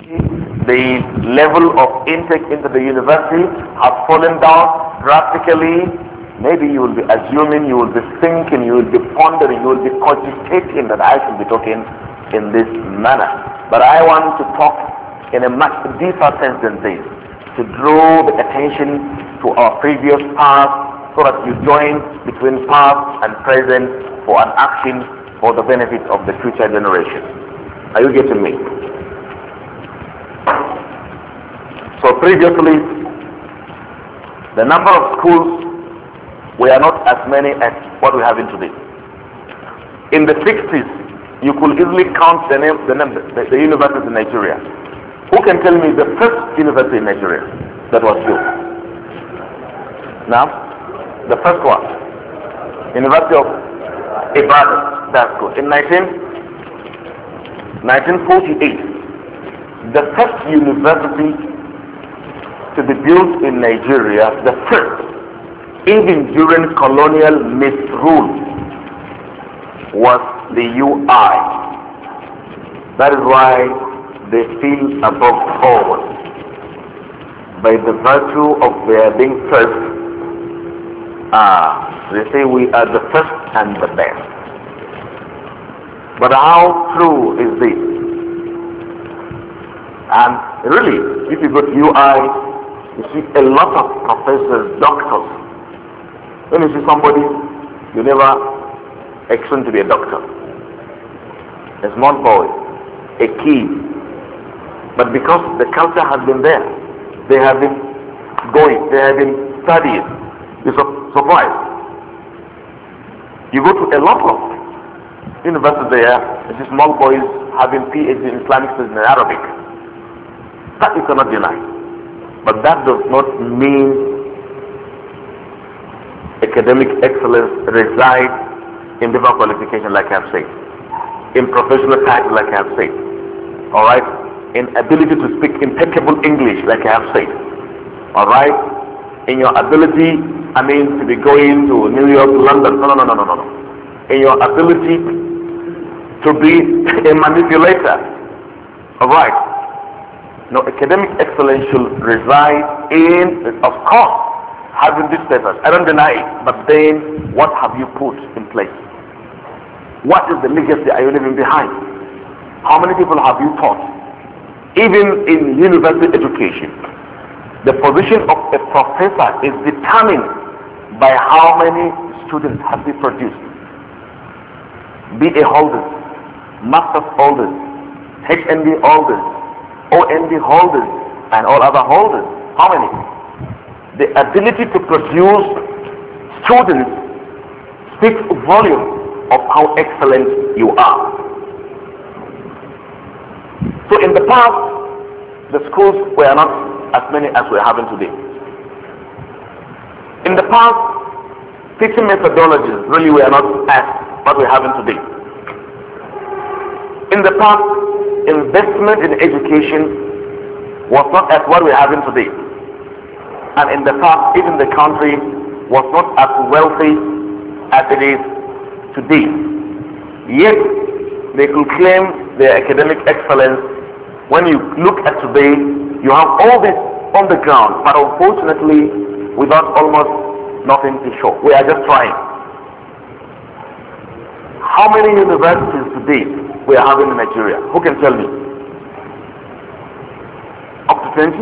the level of intake into the university has fallen down drastically. Maybe you will be assuming, you will be thinking, you will be pondering, you will be cogitating that I should be talking in this manner. But I want to talk in a much deeper sense than this, to draw the attention to our previous past so that you join between past and present for an action for the benefit of the future generation. Are you getting me? So previously, the number of schools were not as many as what we have in today. In the 60s, you could easily count the universities in Nigeria. Who can tell me the first university in Nigeria that was built? Now, the first one, University of Ibadan. That's good. In 1948, the first university to be built in Nigeria, the first, even during colonial misrule, was the UI. That is why they feel above all by the virtue of their being first. They say we are the first and the best. But how true is this? And really, if you go to UI, you see a lot of professors, doctors. When you see somebody, you never expect to be a doctor. A small boy, a kid. But because the culture has been there, they have been going, they have been studying. You're surprised. You go to a lot of universities there, you see small boys having PhD in Islamic studies and Arabic. That you cannot deny. But that does not mean academic excellence resides in different qualification, like I have said, in professional title, like I have said, all right, in ability to speak impeccable English, like I have said, all right, in your ability, to be going to New York, London, no, in your ability to be a manipulator, all right. No, academic excellence should reside in, of course, having these papers. I don't deny it. But then, what have you put in place? What is the legacy are you leaving behind? How many people have you taught? Even in university education, the position of a professor is determined by how many students have they produced. BA holders, master's holders, HND holders, OND holders, and all other holders. How many? The ability to produce students speaks volume of how excellent you are. So in the past, the schools were not as many as we're having today. In the past, teaching methodologies really were not as what we're having today. In the past, investment in education was not as what we're having today. And in the past, even the country was not as wealthy as it is today. Yet, they could claim their academic excellence. When you look at today, you have all this on the ground, but unfortunately, without almost nothing to show. We are just trying. How many universities today we are having in Nigeria? Who can tell me? Up to 20?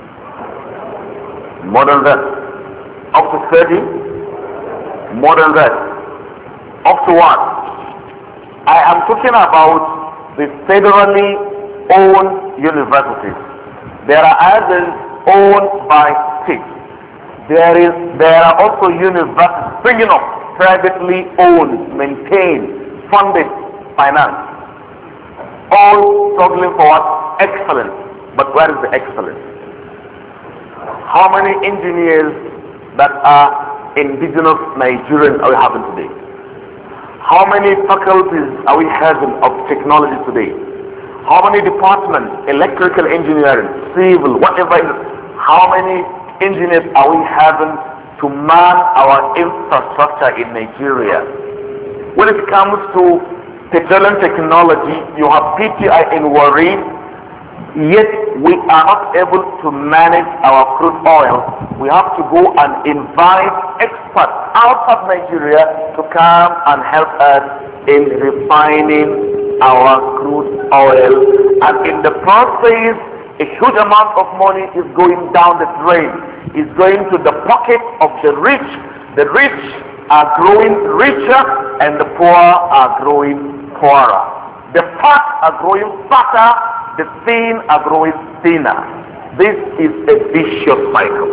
More than that. Up to 30? More than that. Up to what? I am talking about the federally owned universities. There are others owned by states. There are also universities springing up, privately owned, maintained, funded, financed. All struggling for what? Excellence. But where is the excellence? How many engineers that are indigenous Nigerians are we having today? How many faculties are we having of technology today? How many departments, electrical engineering, civil, whatever, how many engineers are we having to man our infrastructure in Nigeria? When it comes to petroleum technology, you have PTI in Warri, yet we are not able to manage our crude oil. We have to go and invite experts outside Nigeria to come and help us in refining our crude oil. And in the process, a huge amount of money is going down the drain. It's going to the pocket of the rich. The rich are growing richer and the poor are growing poorer. The fat are growing fatter, the thin are growing thinner. This is a vicious cycle.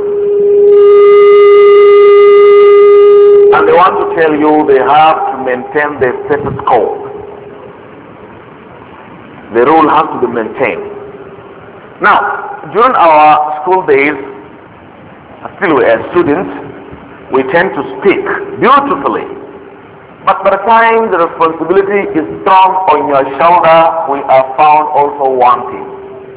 And they want to tell you they have to maintain the status quo. The rule has to be maintained. Now, during our school days, still we are students, we tend to speak beautifully. But by the time the responsibility is thrown on your shoulder, we are found also wanting.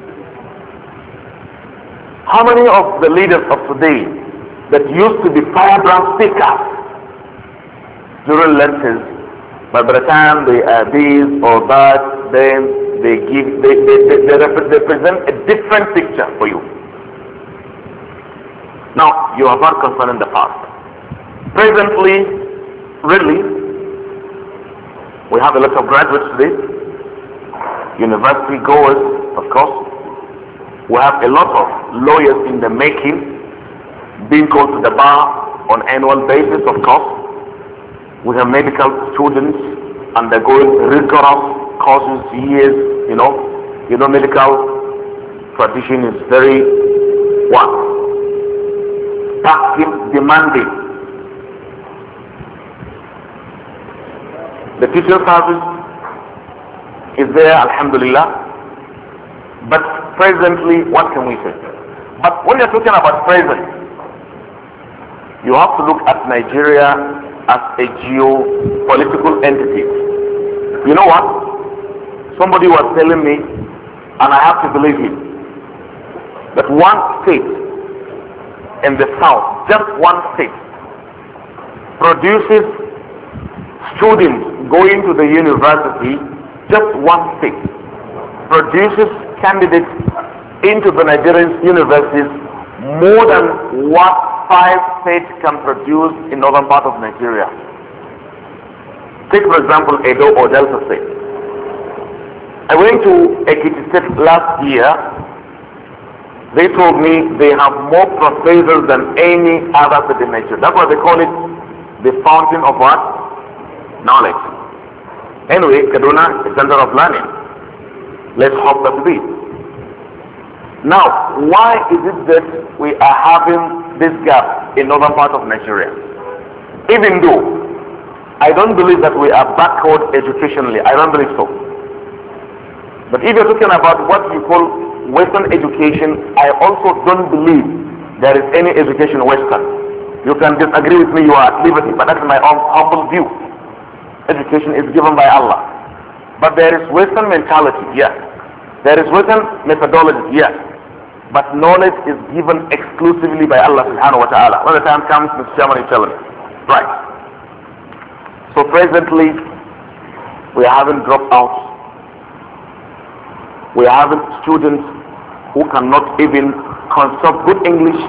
How many of the leaders of today that used to be firebrand speakers during lectures, but by the time they are this or that, then they present a different picture for you. Now, you are not concerned in the past. Presently, really, we have a lot of graduates today, university goers, of course. We have a lot of lawyers in the making, being called to the bar on annual basis, of course. We have medical students undergoing rigorous courses, years, you know, medical tradition is very, taxing, demanding. The teacher service is there, alhamdulillah. But presently, what can we say? But when you're talking about present, you have to look at Nigeria as a geopolitical entity. You know what? Somebody was telling me, and I have to believe him, that one state in the south, just one state, produces students going to the university, just one state produces candidates into the Nigerian universities more than what 5 states can produce in northern part of Nigeria. Take for example Edo or Delta State. I went to Ekiti State last year. They told me they have more professors than any other state in Nigeria. That's why they call it the fountain of what? Knowledge. Anyway, Kaduna is center of learning. Let's hope that be. Now, why is it that we are having this gap in northern part of Nigeria? Even though I don't believe that we are backward educationally, I don't believe so. But if you're talking about what you call Western education, I also don't believe there is any education Western. You can disagree with me, you are at liberty, but that's my own humble view. Education is given by Allah. But there is Western mentality, yes. There is Western methodology, yes. But knowledge is given exclusively by Allah subhanahu wa ta'ala. When the time comes, Mr. Chairman will tell me. Right. So presently, we are having dropouts. We are having students who cannot even construct good English.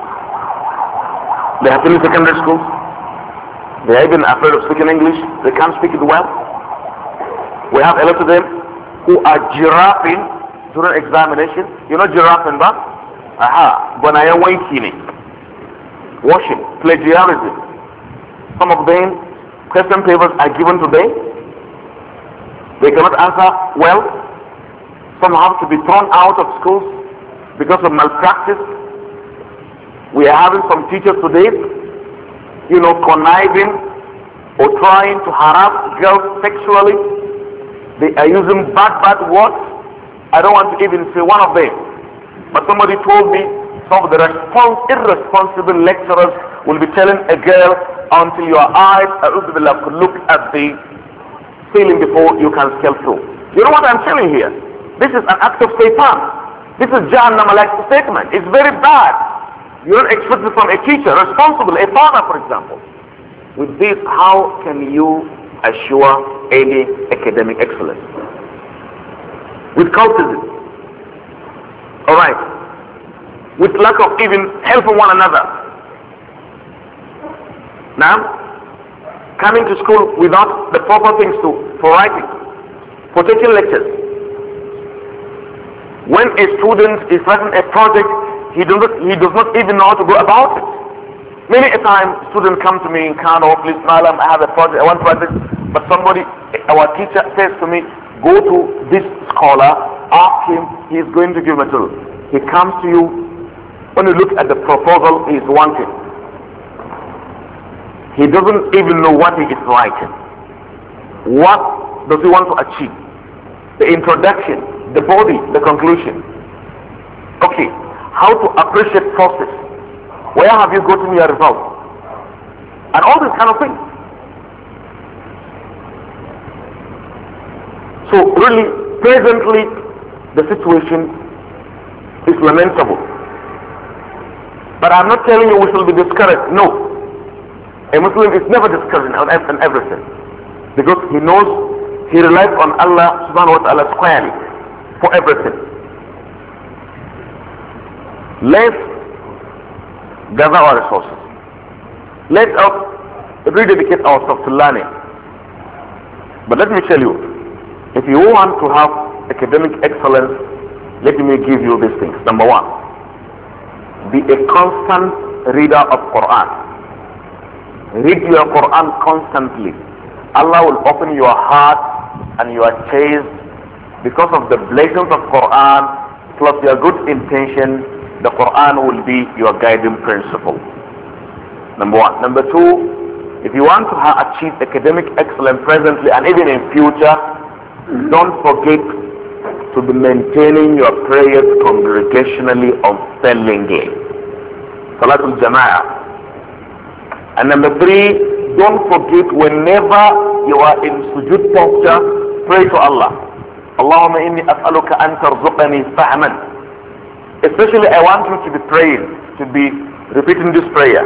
They have finished secondary schools. They are even afraid of speaking English. They can't speak it well. We have a lot of them who are giraffing during examination. You know giraffing, but? Aha. Gonaya wankini. Washing. Plagiarism. Some of them, question papers are given today. They cannot answer well. Some have to be thrown out of schools because of malpractice. We are having some teachers today, conniving or trying to harass girls sexually. They are using bad words. I don't want to even say one of them. But somebody told me some of the irresponsible lecturers will be telling a girl until your eyes could look at the ceiling before you can scale through. You know what I'm telling here? This is an act of Satan. This is Jahannam-like statement. It's very bad. You don't expect it from a teacher, responsible, a father, for example. With this, how can you assure any academic excellence? With cultism, Alright. With lack of even helping one another. Now, coming to school without the proper things for writing, for taking lectures. When a student is writing a project, he does not even know how to go about it. Many a time, students come to me in Kano, please, Malam, I have a project, I want project, but somebody, our teacher says to me, go to this scholar, ask him, he is going to give material. He comes to you, when you look at the proposal, he is wanting. He doesn't even know what he is writing. What does he want to achieve? The introduction, the body, the conclusion. Okay, how to appreciate process. Where have you gotten your results? And all this kind of thing. So really, presently, the situation is lamentable. But I'm not telling you we shall be discouraged. No. A Muslim is never discouraged on everything. Because he knows he relies on Allah subhanahu wa ta'ala squarely for everything. Let's gather our resources. Let us rededicate ourselves to learning. But let me tell you, if you want to have academic excellence, let me give you these things. Number one, be a constant reader of Quran. Read your Quran constantly. Allah will open your heart and your chest because of the blessings of Quran plus your good intention. The Quran will be your guiding principle. Number one. Number two, if you want to achieve academic excellence presently and even in future, don't forget to be maintaining your prayers congregationally unfailingly. Salatul Jama'ah. And number three, don't forget whenever you are in sujood posture, pray to Allah. Allahumma inni as'aluka an tarzuqani fahman. Especially I want you to be praying, to be repeating this prayer.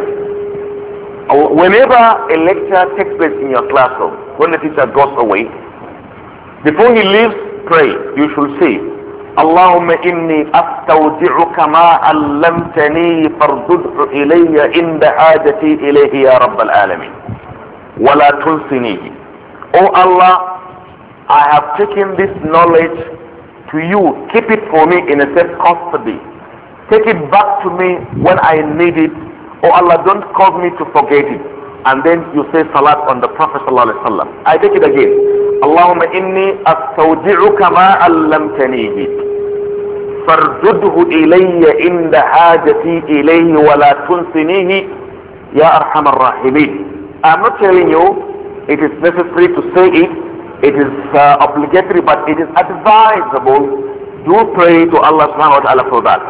Whenever a lecture takes place in your classroom, when the teacher goes away, before he leaves, pray. You should say, Allahumma inni astawdi'uka ma 'allamtani fardudhu ilayya inda hajati ilayhi ya rabbal alamin wa la tunsinihi. Oh Allah, I have taken this knowledge to you. Keep it for me in a safe custody. Take it back to me when I need it. Oh Allah, don't cause me to forget it. And then you say salat on the Prophet sallallahu alaihi wasallam. I take it again. Allahumma inni astawdi'uka ma 'allamtanihi fardudhu ilayya inda hajati ilayhi wa la tunsinihi ya arhamar rahimin. I'm not telling you it is necessary to say it. It is obligatory, but it is advisable. Do pray to Allah subhanahu wa ta'ala for that.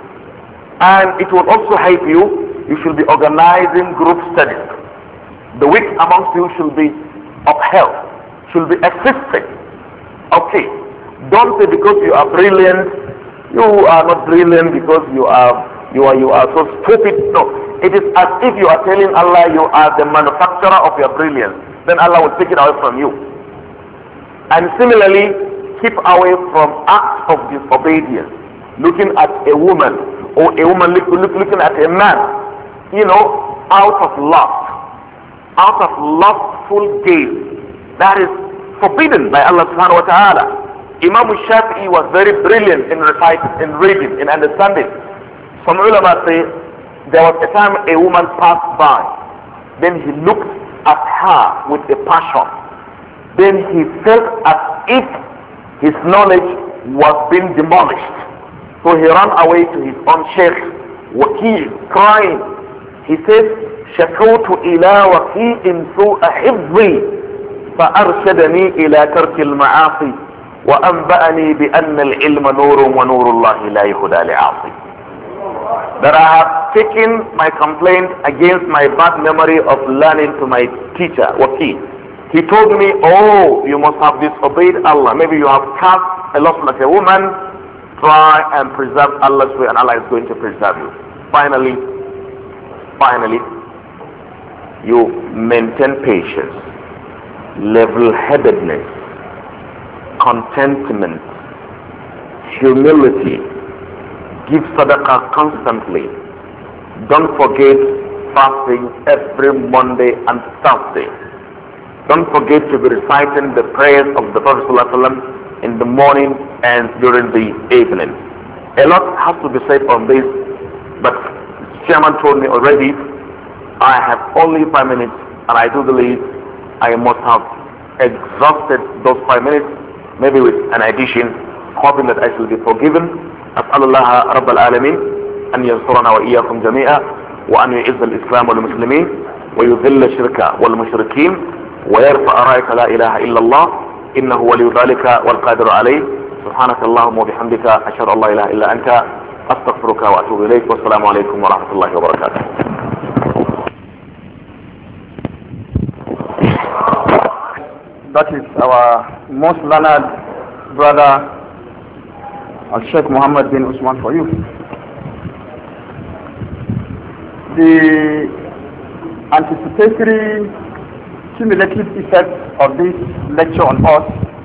And it will also help you. You should be organizing group studies. The weak amongst you should be upheld, should be assisted. Okay, don't say because you are brilliant, you are not brilliant because you are so stupid. No, it is as if you are telling Allah you are the manufacturer of your brilliance. Then Allah will take it away from you. And similarly, keep away from acts of disobedience. Looking at a woman or a woman looking at a man, out of lustful gaze. That is forbidden by Allah subhanahu wa ta'ala. Imam Shafi'i was very brilliant in reciting, in reading, in understanding. Some ulama say there was a time a woman passed by. Then he looked at her with a passion. Then he felt as if his knowledge was being demolished. So he ran away to his own sheikh, Waqi', crying. He says, شكوت إلى وكيء سوء حفظي فأرشدني إلى ترك المعاصي وأنبأني بأن العلم نور ونور الله لا يهدى لعاصي. That I have taken my complaint against my bad memory of learning to my teacher, Waqi'. He told me, oh, you must have disobeyed Allah. Maybe you have cast a lot like a woman. Try and preserve Allah's way and Allah is going to preserve you. Finally, you maintain patience, level-headedness, contentment, humility, Give sadaqah constantly. Don't forget fasting every Monday and Thursday. Don't forget to be reciting the prayers of the Prophet ﷺ in the morning and during the evening. A lot has to be said on this, but the chairman told me already I have only 5 minutes, and I do believe I must have exhausted those 5 minutes, maybe with an addition, hoping that I shall be forgiven. أسأل الله رب العالمين أن ينصرنا وإياكم جميعا وأن يعز الإسلام والمسلمين ويذل الشرك والمشركين ويرفع راية لا إله إلا الله إنه ولي ذلك والقادر عليه. سبحانك اللهم وبحمدك أشهد أن لا إله إلا أنت أستغفرك وأتوب إليك والسلام عليكم ورحمة الله وبركاته. That is our most learned brother Sheikh Muhammad bin Usman for you. The anticipatory cumulative effect of this lecture on us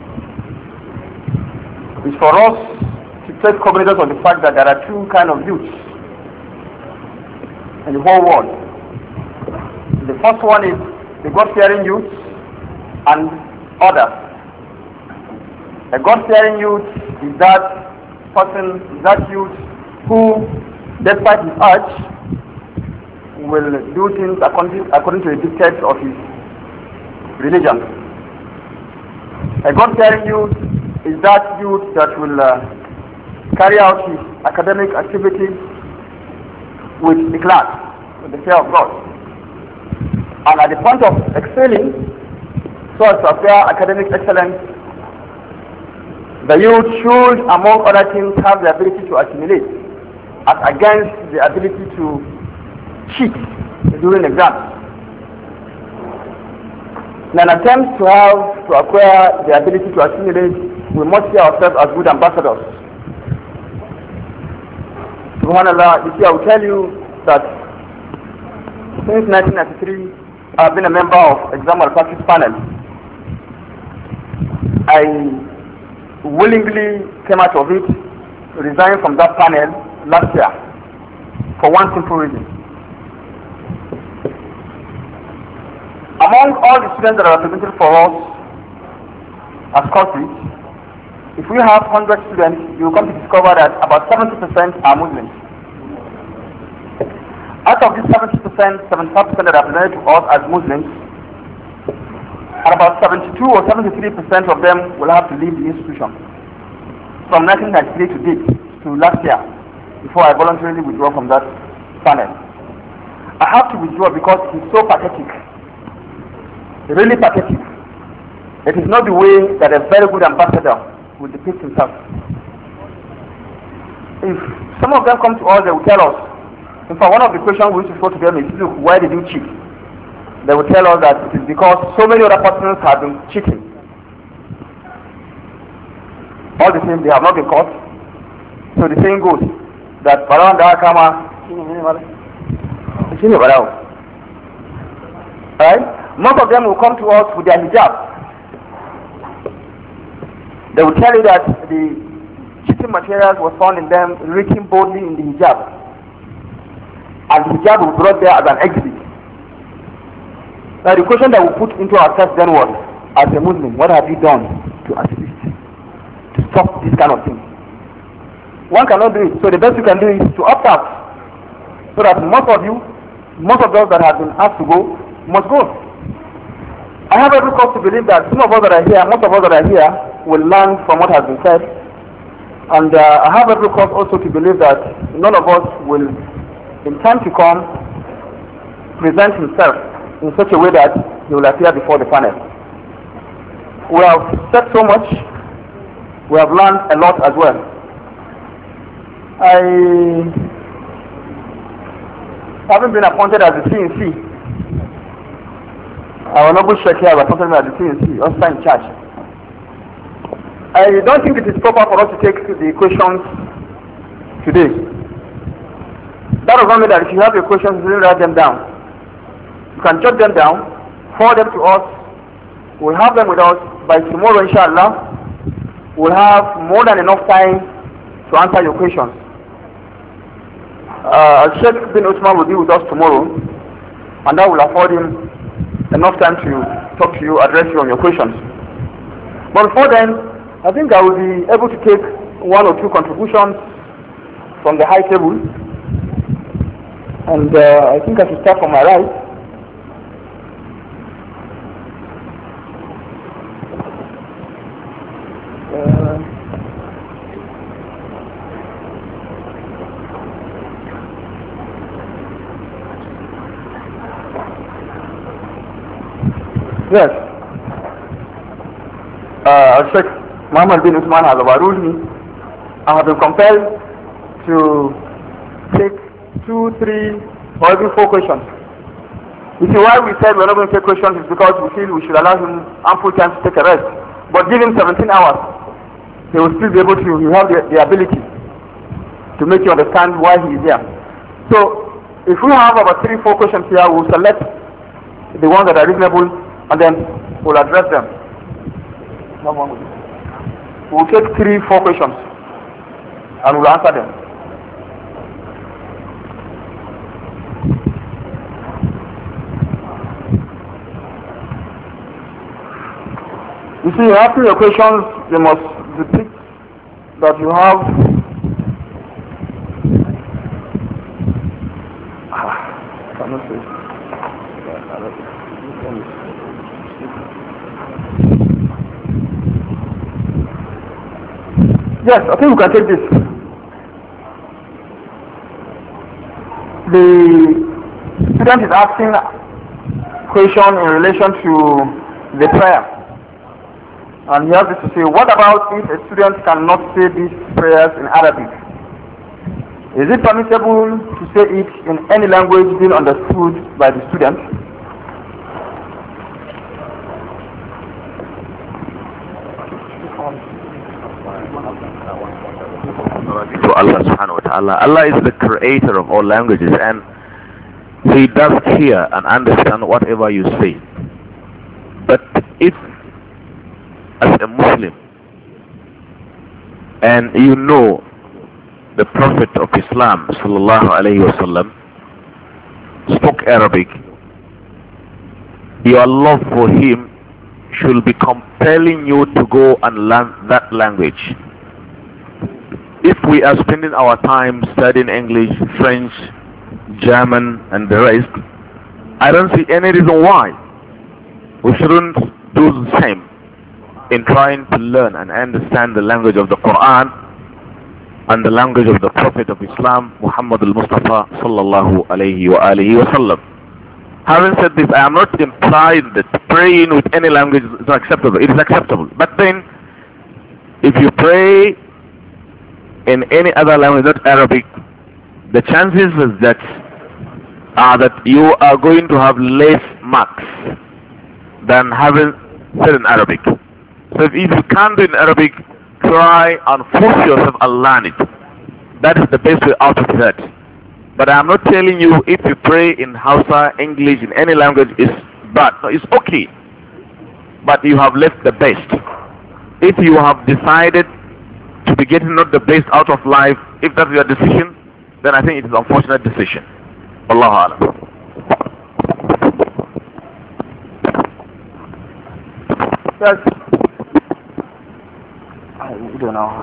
is for us to take cognizance of the fact that there are two kinds of youths in the whole world. The first one is the God-fearing youth and others. A God-fearing youth is that person, that youth who, despite his urge, will do things according to the dictates of his religion. A God-fearing youth is that youth that will carry out his academic activities with ikhlas, with the fear of God. And at the point of excelling, so as to acquire academic excellence, the youth should, among other things, have the ability to assimilate as against the ability to cheat during exams. In an attempt to acquire the ability to assimilate, we must see ourselves as good ambassadors. Subhanallah, you see, I will tell you that since 1993, I've been a member of Exam Malpractice Panel. I willingly came out of it, resigned from that panel last year for one simple reason. Among all the students that are represented for us as culprits, if we have 100 students, you will come to discover that about 70% are Muslims. Out of these 70%, 75% that are represented to us as Muslims, and about 72 or 73% of them will have to leave the institution from 1993 to date, to last year, before I voluntarily withdraw from that panel. I have to withdraw because it's so pathetic, really pathetic. It is not the way that a very good ambassador will depict himself. If some of them come to us, they will tell us, in fact, one of the questions we used to go to them is, look, why did you cheat? They will tell us that it is because so many other persons have been cheating. All the same, they have not been caught. So the saying goes that right? Most of them will come to us with their hijab. They will tell you that the cheating materials were found in them written boldly in the hijab. And the hijab was brought there as an exhibit. Now the question that we put into ourselves then was, as a Muslim, what have you done to assist, to stop this kind of thing? One cannot do it, so the best you can do is to opt out, so that most of those that have been asked to go, must go. I have every cause to believe that some of us that are here, most of us that are here, will learn from what has been said, and I have every cause also to believe that none of us will, in time to come, present himself in such a way that he will appear before the panel. We have said so much, we have learned a lot as well. I haven't been appointed as the CNC. Our noble Sheikh here appointed me as the CNC, also in charge. I don't think it is proper for us to take the questions today. That does not mean that if you have your questions, you write them down. You can jot them down, forward them to us. We'll have them with us by tomorrow, inshallah. We'll have more than enough time to answer your questions. Sheikh bin Usman will be with us tomorrow, and that will afford him enough time to talk to you, address you on your questions. But before then, I think I will be able to take one or two contributions from the high table, and I think I should start from my right. Yes. Sheikh Muhammad bin Usman has overruled me. I have been compelled to take 2, 3, or even 4 questions. You see, why we said we're not going to take questions is because we feel we should allow him ample time to take a rest. But give him 17 hours, he will still be able to, he will have the ability to make you understand why he is here. So, if we have about 3, 4 questions here, we'll select the ones that are reasonable, and then we'll address them. We'll take 3, 4 questions and we'll answer them. You see, after your questions, you must depict that you have cannot say. Yes, I think we can take this. The student is asking a question in relation to the prayer. And he has this to say, what about if a student cannot say these prayers in Arabic? Is it permissible to say it in any language being understood by the student? To Allah subhanahu wa ta'ala. Allah is the creator of all languages, and He does hear and understand whatever you say. But if as a Muslim and you know the Prophet of Islam sallallahu alayhi wasallam spoke Arabic, your love for him should be compelling you to go and learn that language. If we are spending our time studying English, French, German and the rest, I don't see any reason why we shouldn't do the same in trying to learn and understand the language of the Quran and the language of the Prophet of Islam, Muhammad al-Mustafa sallallahu alayhi wa alihi wa sallam. Having said this, I am not implying that praying with any language is acceptable. It is acceptable. But then, if you pray in any other language, not Arabic, the chances is that you are going to have less marks than having said in Arabic. So if you can't do it in Arabic, try and force yourself and learn it. That is the best way out of that. But I am not telling you if you pray in Hausa, English, in any language is bad. No, it's okay. But you have left the best. If you have decided to be getting not the best out of life, if that's your decision, then I think it is an unfortunate decision. Allahu Alam. Yes. I don't know.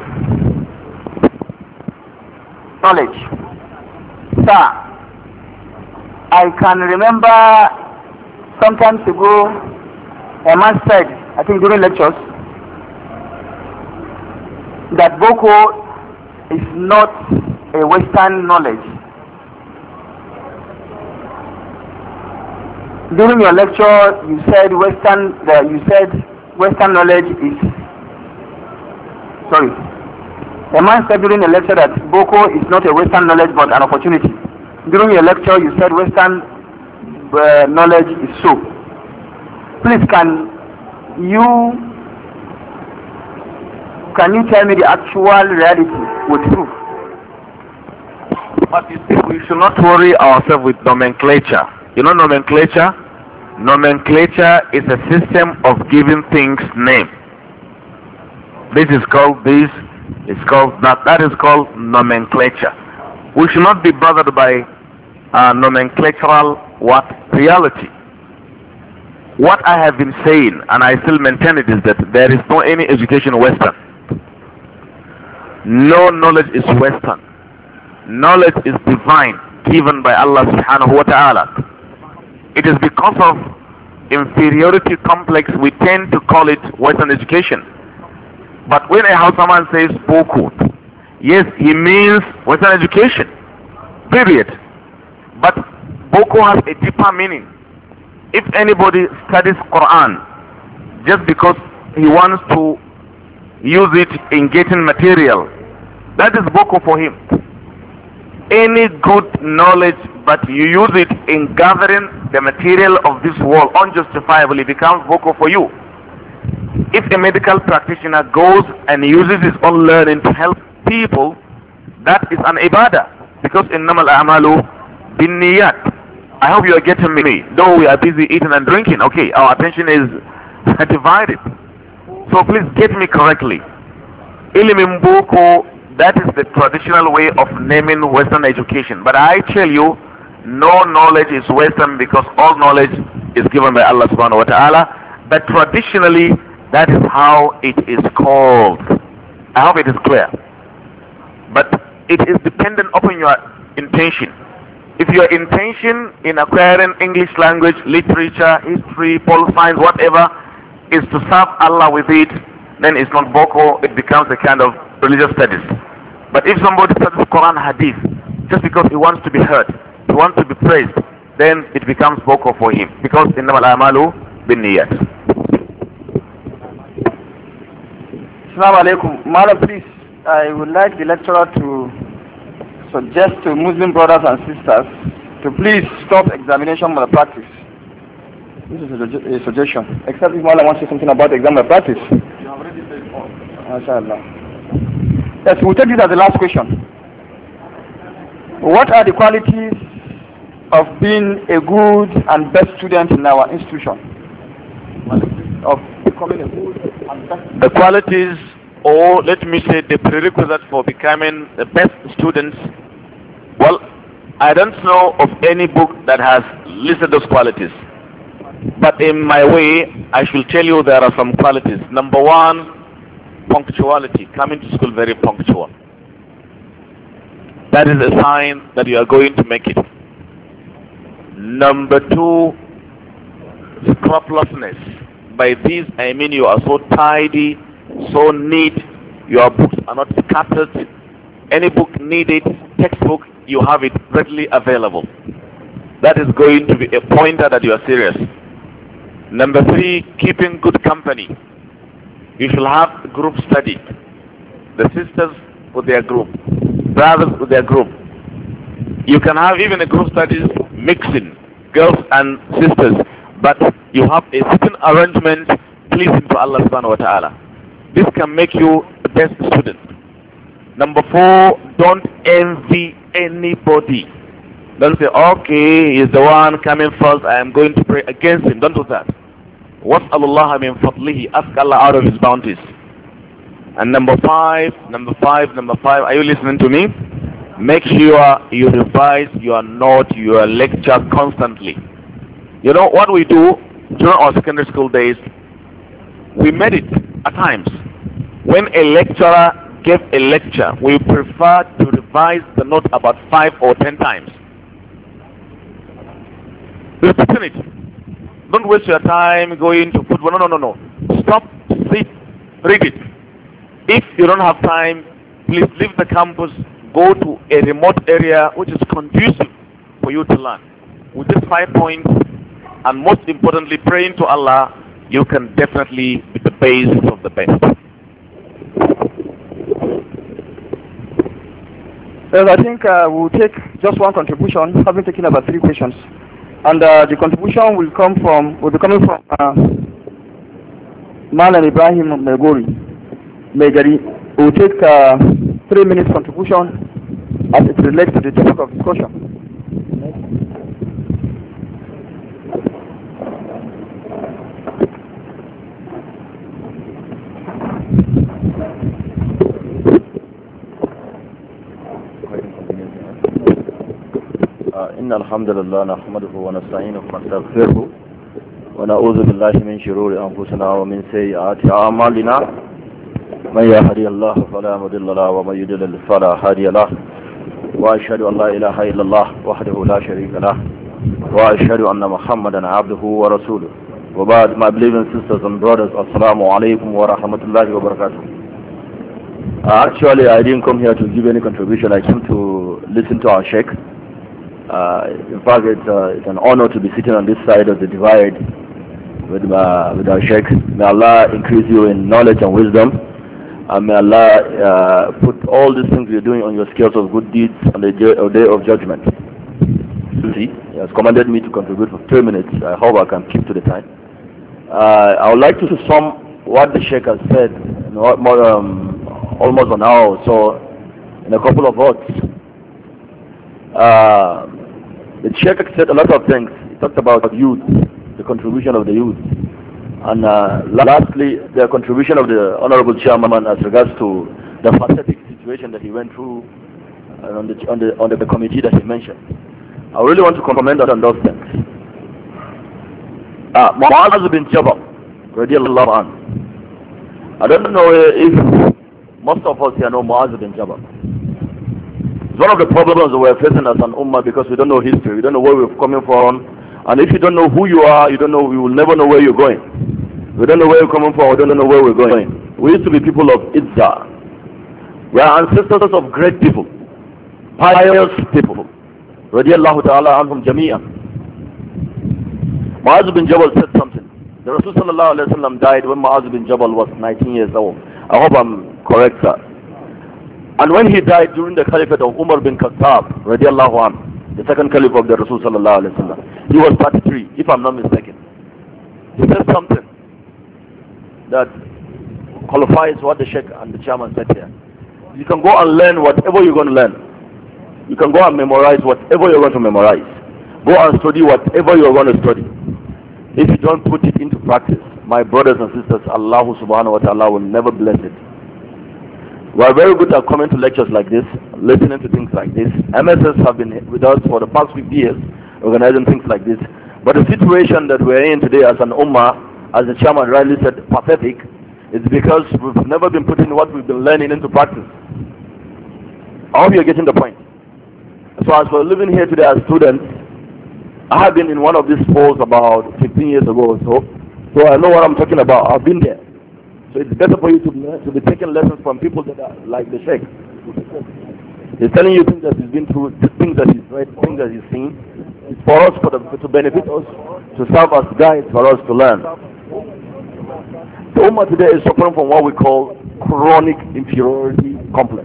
Knowledge. Sir, I can remember sometimes ago a man said, I think during lectures, that Boko is not a Western knowledge. During your lecture, you said Western knowledge is. Sorry. A man said during a lecture that Boko is not a Western knowledge but an opportunity. During your lecture, you said Western knowledge is so. Please, can you tell me the actual reality with proof? But you see, we should not worry ourselves with nomenclature. You know nomenclature? Nomenclature is a system of giving things name. This is called this, it's called that. That is called nomenclature. We should not be bothered by nomenclatural what reality. What I have been saying, and I still maintain it, is that there is no any education Western. No knowledge is Western. Knowledge is divine, given by Allah subhanahu wa ta'ala. It is because of inferiority complex we tend to call it Western education. But when a Hausa says Boko, yes, he means Western education, period. But Boko has a deeper meaning. If anybody studies Quran just because he wants to use it in getting material, that is Boko for him. Any good knowledge but you use it in gathering the material of this world unjustifiably becomes Boko for you. If a medical practitioner goes and uses his own learning to help people, that is an ibadah, because innamal a'malu binniyat. I hope you are getting me. Though we are busy eating and drinking, okay, our attention is divided. So please get me correctly. Ilimin Boko, that is the traditional way of naming Western education. But I tell you, no knowledge is Western, because all knowledge is given by Allah subhanahu wa ta'ala. But traditionally, that is how it is called. I hope it is clear. But it is dependent upon your intention. If your intention in acquiring English language, literature, history, pol science, whatever, is to serve Allah with it, then it's not Boko, it becomes a kind of religious studies. But if somebody studies Quran Hadith just because he wants to be heard, he wants to be praised, then it becomes Boko for him, because innamal a'malu binniyat. Assalamu alaikum. Madam, please, I would like the lecturer to suggest to Muslim brothers and sisters to please stop examination malpractice. This is a suggestion. Except if Mala wants to say something about exam malpractice. MashaAllah. Yes, we'll take this as the last question. What are the qualities of being a good and best student in our institution? Of becoming a good and best student. The qualities, or let me say the prerequisite for becoming the best students, well, I don't know of any book that has listed those qualities. But in my way, I shall tell you there are some qualities. Number one, punctuality. Coming to school very punctual. That is a sign that you are going to make it. Number two, scrupulousness. By this I mean you are so tidy, so neat, your books are not scattered. Any book needed, textbook, you have it readily available. That is going to be a pointer that you are serious. Number three, keeping good company. You shall have group study. The sisters with their group, brothers with their group. You can have even a group studies mixing girls and sisters, but you have a certain arrangement pleasing to Allah subhanahu wa ta'ala. This can make you the best student. Number four, don't envy anybody. Don't say, okay, he's the one coming first, I am going to pray against him. Don't do that. وَاسْأَلُ اللَّهَ مِنْ فَضْلِهِ. Ask Allah out of his bounties. And number five, are you listening to me? Make sure you revise your note, your lecture constantly. You know what we do during our secondary school days? We made it at times. When a lecturer gave a lecture, we prefer to revise the note about 5 or 10 times. Repeating it. Don't waste your time going to football. No. Stop, sit, read it. If you don't have time, please leave the campus, go to a remote area which is conducive for you to learn. With these 5 points, and most importantly, praying to Allah, you can definitely be the best of the best. Well, I think we'll take just one contribution, having taken about 3 questions. And the contribution will be coming from Malan Ibrahim Megari. We'll take 3 minutes contribution as it relates to the topic of discussion. إن الحمد لله نحمده ونستعينه ونستغفره ونعوذ بالله من شرور أنفسنا ومن سيئات أعمالنا من يهدي الله فلا مضل له ومن يضلل فلا هادي له وأشهد أن لا إله إلا الله وحده لا شريك له وأشهد أن محمدا عبده ورسوله وبعد. My believing sisters and brothers, Assalamu alaikum wa rahmatullahi wa barakatuh. Actually, I didn't come here to give any contribution. I came to listen to our Sheikh. In fact, it's an honor to be sitting on this side of the divide with our Sheikh. May Allah increase you in knowledge and wisdom. And may Allah put all these things you're doing on your scales of good deeds on the day of judgment. He has commanded me to contribute for 3 minutes. I hope I can keep to the time. I would like to sum what the Sheikh has said in almost an hour or so in a couple of words. The Sheikh said a lot of things. He talked about youth, the contribution of the youth, and lastly, the contribution of the Honorable Chairman as regards to the pathetic situation that he went through on the committee that he mentioned. I really want to comment on those things. Mu'adh bin Jabal, radiallahu anhu. I don't know if most of us here know Mu'adh bin Jabal. It's one of the problems that we're facing as an ummah because we don't know history, we don't know where we're coming from, and if you don't know who you are, you will never know where you're going. We don't know where you're coming from, we don't know where we're going. We used to be people of Izzah. We are ancestors of great people, pious people. Radiallahu ta'ala anhum jami'an. Mu'adh bin Jabal said something. The Rasul sallallahu alayhi wa sallam died when Mu'adh bin Jabal was 19 years old. I hope I'm correct, sir. And when he died during the caliphate of Umar bin Khattab, radiallahu anhu, the second caliph of the Rasul sallallahu alayhi wa sallam, he was 33, if I'm not mistaken. He said something that qualifies what the Sheikh and the Chairman said here. You can go and learn whatever you're going to learn. You can go and memorize whatever you're going to memorize. Go and study whatever you're going to study. If you don't put it into practice, my brothers and sisters, Allah subhanahu wa ta'ala will never bless it. We are very good at coming to lectures like this, listening to things like this. MSS have been with us for the past 50 years, organizing things like this. But the situation that we're in today as an ummah, as the Chairman rightly said, pathetic, is because we've never been putting what we've been learning into practice. I hope you're getting the point. So as we're living here today as students, I have been in one of these polls about 15 years ago or so I know what I'm talking about. I've been there. So it's better for you to be taking lessons from people that are like the Sheikh. He's telling you things that he's been through, things that he's read, things that he's seen. It's for us, to benefit us, to serve as guides for us to learn. The Ummah today is suffering from what we call chronic inferiority complex,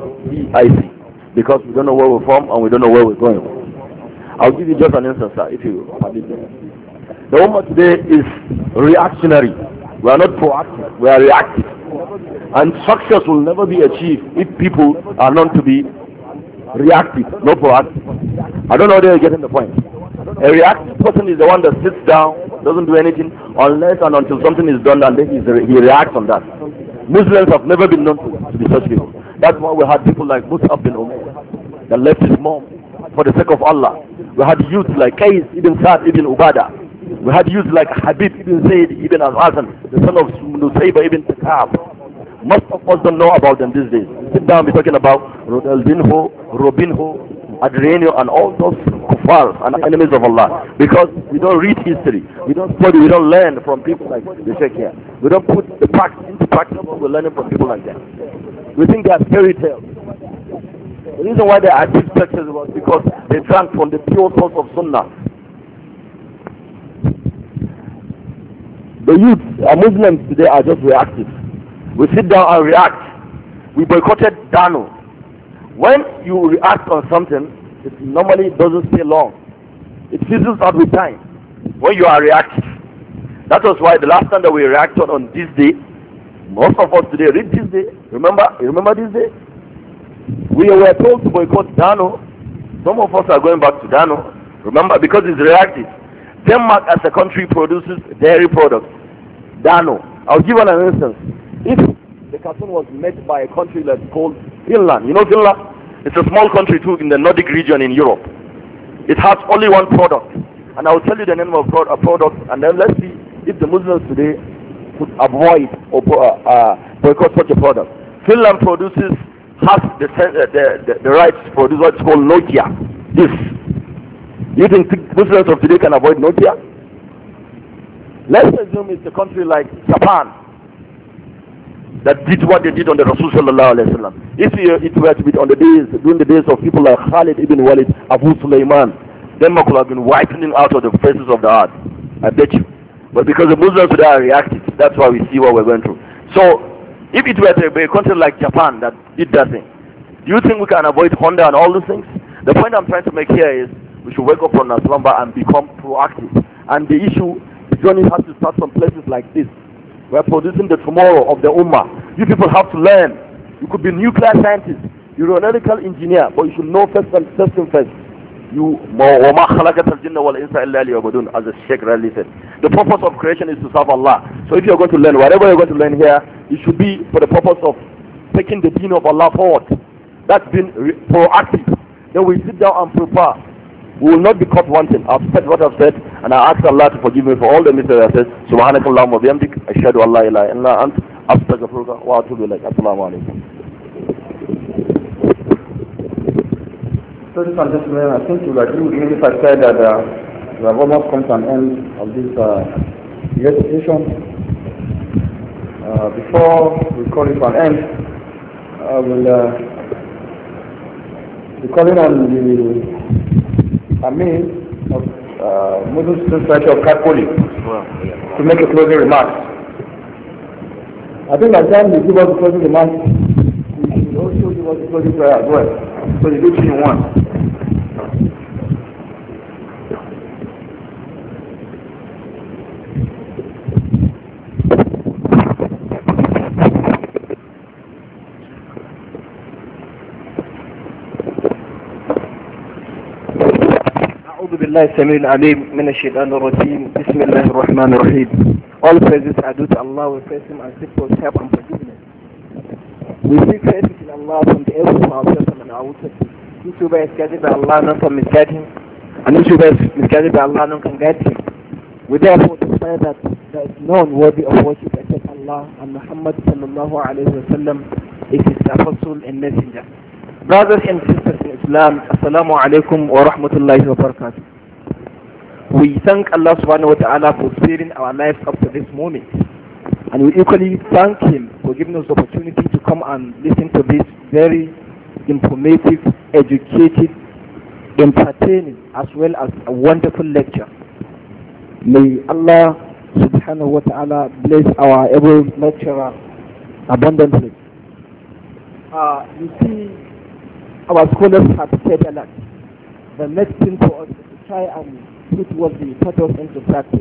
CIC, because we don't know where we're from and we don't know where we're going. I'll give you just an instance, sir, if you permit me. The Ummah today is reactionary. We are not proactive, we are reactive. And success will never be achieved if people are known to be reactive, not proactive. I don't know whether you're getting the point. A reactive person is the one that sits down, doesn't do anything, unless and until something is done, and then he reacts on that. Muslims have never been known to be such people. That's why we had people like Mus'ab bin Umayr that left his mom for the sake of Allah. We had youth like Qais ibn Sa'd ibn Ubadah. We had youth like Habib ibn Zayd ibn al-Hasan, the son of Nusayba ibn Takab. Most of us don't know about them these days. Sit down, be talking about Rodaldinho, Robinho, Adriano, and all those kuffars and enemies of Allah. Because we don't read history, we don't study, we don't learn from people like the Sheikh here. We don't put the practice into practice what we're learning from people like that. We think they are fairy tales. The reason why they are these lectures was because they drank from the pure source of Sunnah. The youth, Muslims today are just reactive. We sit down and react. We boycotted Dano. When you react on something, it normally doesn't stay long. It fizzles out with time when you are reactive. That was why the last time that we reacted on this day, most of us today read this day. Remember this day? We were told to boycott Dano. Some of us are going back to Dano. Remember, because it's reactive. Denmark as a country produces dairy products. Dano. I'll give an instance. If the cartoon was made by a country that's called Finland. You know Finland? It's a small country too in the Nordic region in Europe. It has only one product. And I will tell you the name of a product, and then let's see if the Muslims today could avoid or boycott such a product. Finland has the rights to produce what's called Nokia. This. You think Muslims of today can avoid Nokia? Let's assume it's a country like Japan that did what they did on the Rasul sallallahu alaihi wasallam. If it were to be during the days of people like Khalid ibn Walid, Abu Sulaiman, Denmark would have been wiping out of the faces of the earth. I bet you. But because the Muslims today are reacting, that's why we see what we're going through. So, if it were to be a country like Japan that did that thing, do you think we can avoid Honda and all those things? The point I'm trying to make here is we should wake up from our slumber and become proactive. And the journey has to start from places like this. We're producing the tomorrow of the Ummah. You people have to learn. You could be a nuclear scientist, you're an aeronautical engineer, but you should know first. وَمَا خَلَقَتَ الْجِنَّ وَالْإِنسَ إِلَّا لِيَعْبُدُونَ, as the Sheikh rightly said. The purpose of creation is to serve Allah. So if you're going to learn, whatever you're going to learn here, it should be for the purpose of taking the deen of Allah forward. That's been proactive. Then we sit down and prepare. We will not be caught wanting. I've said what I've said, and I ask Allah to forgive me for all the mistakes I said. Subhanakallahumma wa bihamdik, ashhadu an la ilaha illa ant, astaghfiruka wa atubu ilaik. Assalamu alaikum. Ladies and gentlemen, I think you will agree with me if I said that we have almost come to an end of this session. Before we call it an end, I will be calling on the Amir of Muslim Society of Catholic to make a closing remark. I think by the time you give us the closing remark, you should also give us the closing prayer as well. So you do 2 in 1. الله السميع العليم من الشيطان الرجيم بسم الله الرحمن الرحيم. All praises are due to Allah. We praise Him and seek for His help and forgiveness. We seek refuge in Allah from the evil of ourselves and our wicked. Whosoever is guided by Allah, none can misguide him, and whosoever is misguided by Allah, none can guide him. We therefore declare that there is none worthy of worship except Allah, and Muhammad sallallahu alayhi wa sallam is His apostle and messenger. Brothers and sisters in Islam, Assalamu alaikum wa rahmatullahi wa barakatuh. We thank Allah subhanahu wa ta'ala for sparing our lives up to this moment. And we equally thank Him for giving us the opportunity to come and listen to this very informative, educated, entertaining, as well as a wonderful lecture. May Allah subhanahu wa ta'ala bless our able lecturer abundantly. You see, our scholars have said a lot. The next thing for us is to try and put what they taught us into practice.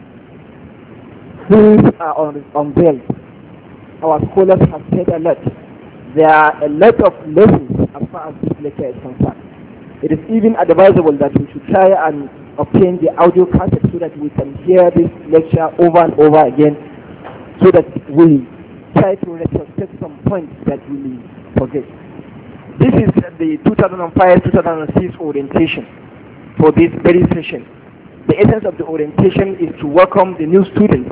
Things are unveiled. Our scholars have said a lot. There are a lot of lessons as far as this lecture is concerned. It is even advisable that we should try and obtain the audio cassette so that we can hear this lecture over and over again, so that we try to retrospect some points that we forget. This is the 2005-2006 orientation for this very session. The essence of the orientation is to welcome the new students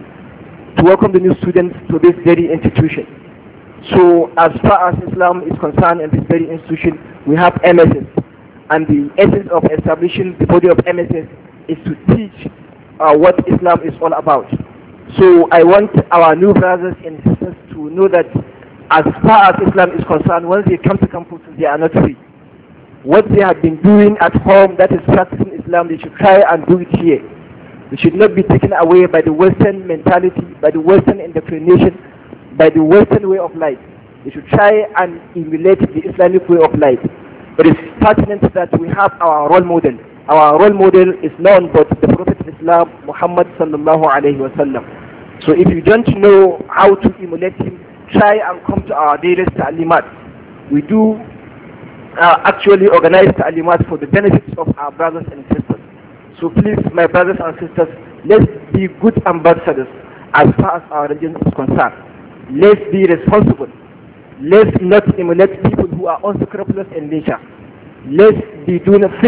to this very institution. So as far as Islam is concerned in this very institution, we have MSS, and the essence of establishing the body of MSS is to teach what Islam is all about. So I want our new brothers and sisters to know that as far as Islam is concerned, once they come to campus, they are not free. What they have been doing at home, that is practicing Islam, they should try and do it here. They should not be taken away by the Western mentality, by the Western indoctrination, by the Western way of life. They should try and emulate the Islamic way of life. It is pertinent that we have our role model. Our role model is none but the Prophet of Islam, Muhammad sallallahu alayhi wa sallam. So if you don't know how to emulate him, try and come to our daily ta'limat. We do actually organize ta'limat for the benefits of our brothers and sisters. So please, my brothers and sisters, let's be good ambassadors as far as our religion is concerned. Let's be responsible. Let's not emulate people who are unscrupulous in nature. Let's be doing things that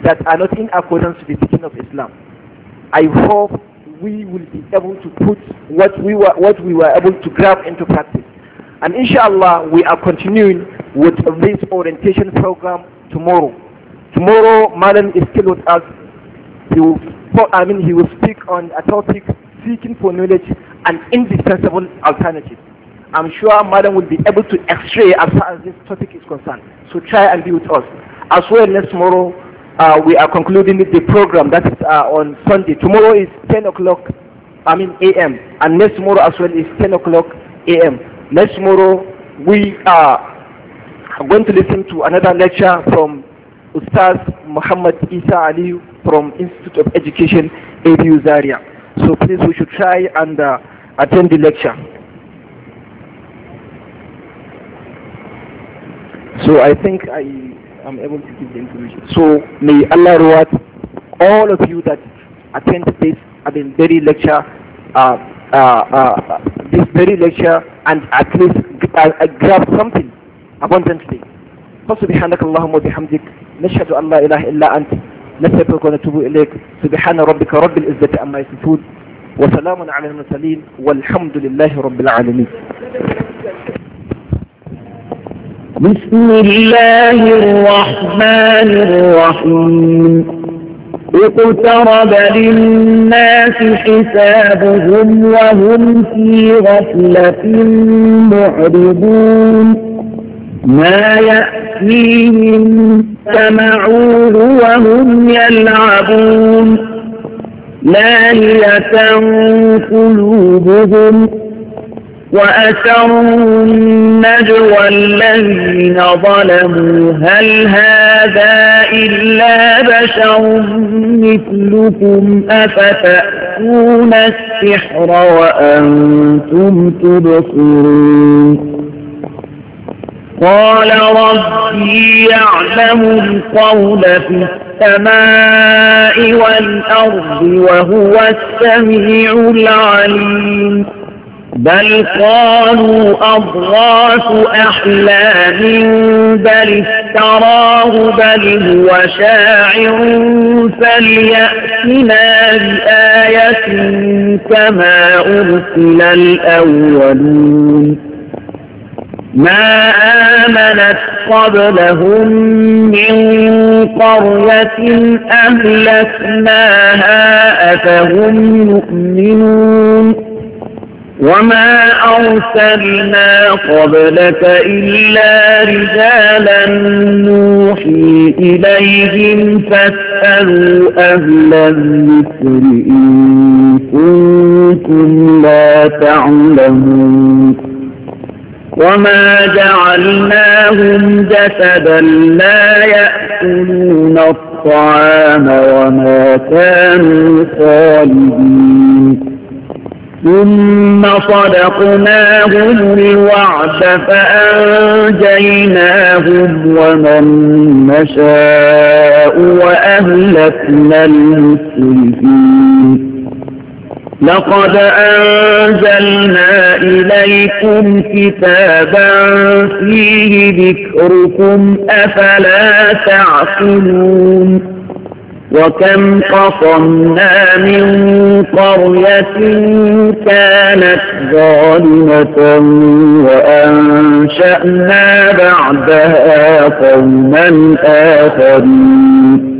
that are not in accordance with the teaching of Islam. I hope we will be able to put what we were able to grab into practice. And inshallah, we are continuing with this orientation program tomorrow. Tomorrow, Madam is still with us. He will speak on a topic, seeking for knowledge and indispensable alternatives. I'm sure Madam will be able to x-ray as far as this topic is concerned. So try and be with us. As well as tomorrow, we are concluding the program that is on Sunday. Tomorrow is 10 o'clock, a.m. And next tomorrow as well is 10 o'clock a.m. Next tomorrow, we are going to listen to another lecture from Ustaz Muhammad Isa Ali from Institute of Education, ABU Zaria. So please, we should try and attend the lecture. So I think I am able to give the information. So may Allah reward all of you that attend this very lecture, and at least grab something abundantly. فسبحانك اللهم وبحمدك نشهد أن لا إله إلا أنت نستغفرك ونتوب إليك سبحان ربك رب العزة عما يصفون وسلام على المرسلين والحمد لله رب العالمين. بسم الله الرحمن الرحيم اقترب للناس حسابهم وهم في غفلة معرضون ما يأتيهم سمعوه وهم يلعبون لاهية قلوبهم وأسروا النجوى الذين ظلموا هل هذا إلا بشر مثلكم أفتأتون السحر وأنتم تبصرون قال ربي يعلم القول في السماء والأرض وهو السميع العليم بل قالوا أضغاث أحلام بل افتراه بل هو شاعر فليأتنا بآية كما أرسل الأولون ما آمنت قبلهم من قرية أهلكناها أفهم يؤمنون وما أرسلنا قبلك إلا رجالا نوحي إليهم فاسألوا أهل الذكر إن كنتم لا تعلمون وما جعلناهم جسدا لا يأكلون الطعام وما كانوا خالدين ثم صدقناهم الوعد فأنجيناهم ومن نشاء وأهلكنا المسرفين لقد أنزلنا إليكم كتابا فيه ذكركم أفلا تعقلون وكم قصمنا من قرية كانت ظالمة وأنشأنا بعدها قوما آخرين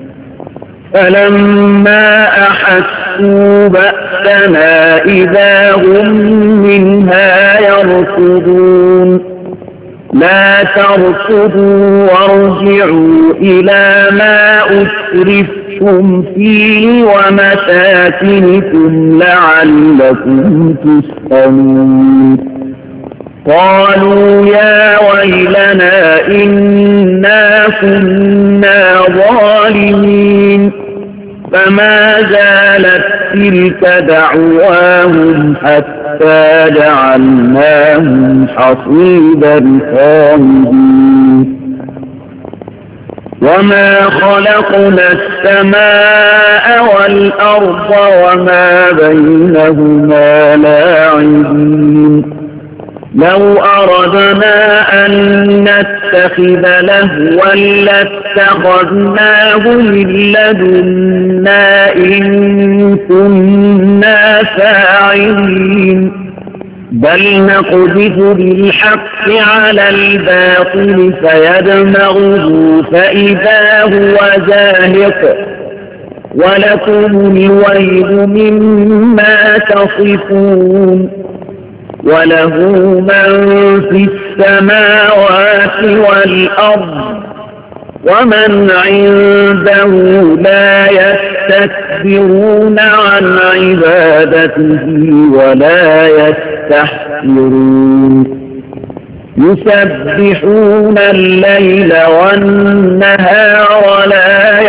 فلما أحسوا بأسنا إذا هم منها يركضون لا تركضوا وارجعوا إلى ما أسرفتم فيه ومساكنكم لعلكم تسألون قالوا يا ويلنا إنا كنا ظالمين فما زالت تلك دعواهم حتى جعلناهم حصيدا خامدين وما خلقنا السماء والأرض وما بينهما لاعبين لو أردنا أن نتخذ لهوا لاتخذناه من لدنا إن كنا فاعلين بل نقذف بالحق على الباطل فيدمغه فإذا هو زاهق ولكم الويل مما تصفون وله من في السماوات والأرض ومن عنده لا يستكبرون عن عبادته ولا يستحسرون يسبحون الليل والنهار لا